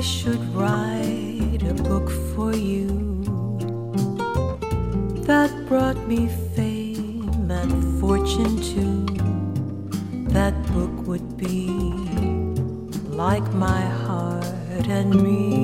should write a book for you that brought me fame and fortune too. That book would be like my heart and me.